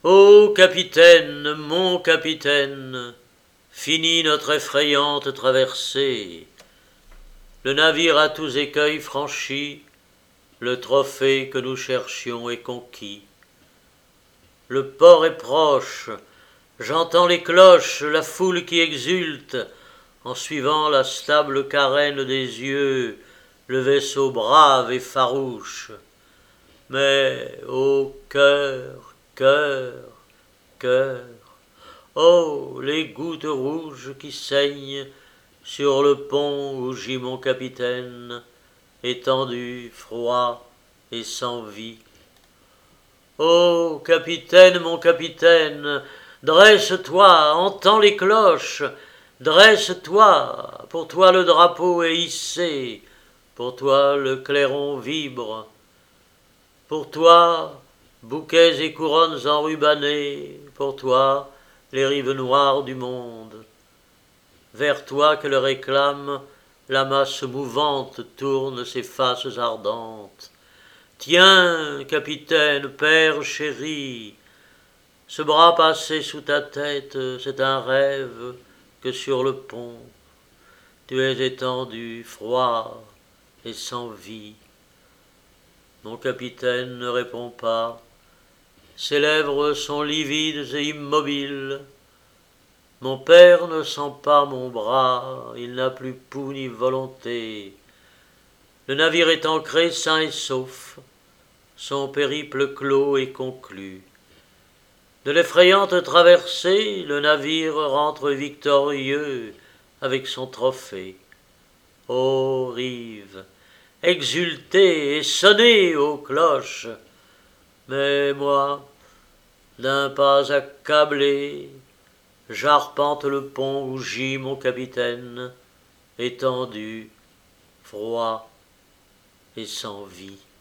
Ô capitaine, mon capitaine, finie notre effrayante traversée. Le navire à tous écueils franchi, le trophée que nous cherchions est conquis. Le port est proche, j'entends les cloches, la foule qui exulte, en suivant la stable carène des yeux, le vaisseau brave et farouche. Mais, ô cœur, cœur, cœur, oh, les gouttes rouges qui saignent sur le pont où gît mon capitaine, étendu, froid et sans vie. Ô capitaine, mon capitaine, dresse-toi, entends les cloches, dresse-toi, pour toi le drapeau est hissé, pour toi le clairon vibre, pour toi bouquets et couronnes enrubannées, pour toi les rives noires du monde. Vers toi que le réclame la masse mouvante tourne ses faces ardentes. Tiens, capitaine, père chéri, ce bras passé sous ta tête, c'est un rêve que sur le pont tu es étendu, froid et sans vie. Mon capitaine ne répond pas, ses lèvres sont livides et immobiles. Mon père ne sent pas mon bras, il n'a plus pouls ni volonté. Le navire est ancré sain et sauf, son périple clos et conclu. De l'effrayante traversée, le navire rentre victorieux avec son trophée. Ô rive, exultez et sonnez aux cloches, mais moi, d'un pas accablé, j'arpente le pont où gît mon capitaine, étendu, froid et sans vie.